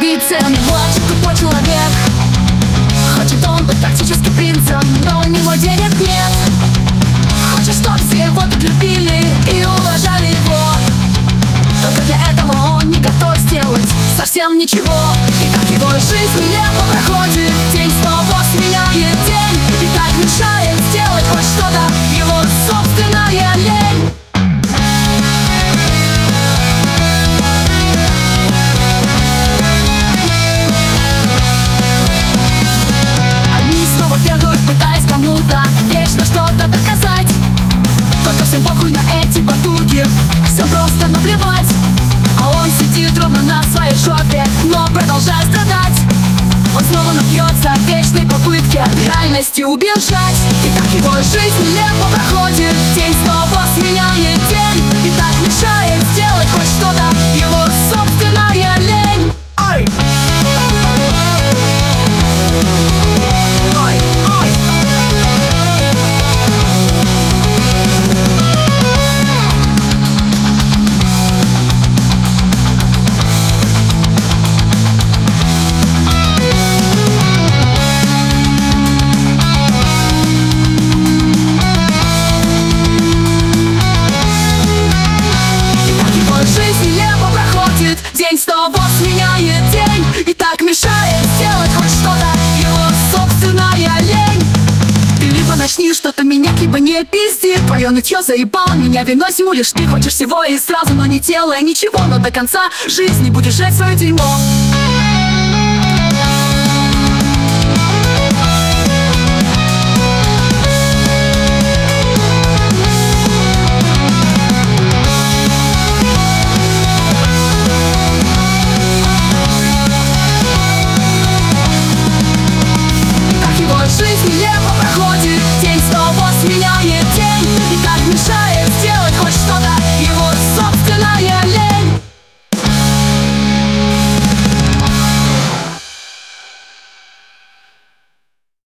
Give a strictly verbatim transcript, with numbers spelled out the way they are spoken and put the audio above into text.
амбициям не младший тупой человек. Хочет он быть тактическим принцем, но у него денег нет. Хочет, чтоб все его тут любили и уважали его. Только для этого он не готов сделать совсем ничего. И как его жизнь нелепо проходит, день снова сменяет день, и так мешает сделать хоть что-то его собственная лень. Они снова бегают, пытаясь кому-то вечно что-то доказать. Только всем похуй на эти потуги, все просто наплевать. А он сидит ровно на своей жопе, но продолжает страдать. Он снова напьется в вечной попытке от реальности убежать. И так его жизнь нелепо проходит, день снова сменяет день, и так мешает сделать хоть что-то его собственная лень. Ай! Ай, ай! День снова сменяет день, и так мешает сделать хоть что-то его собственная лень. Ты либо начни что-то менять, либо не пизди. Твое нытье заебало меня, виной всему лишь ты хочешь всего и сразу, но не делая ничего. Но до конца жизни будешь жать свое дерьмо.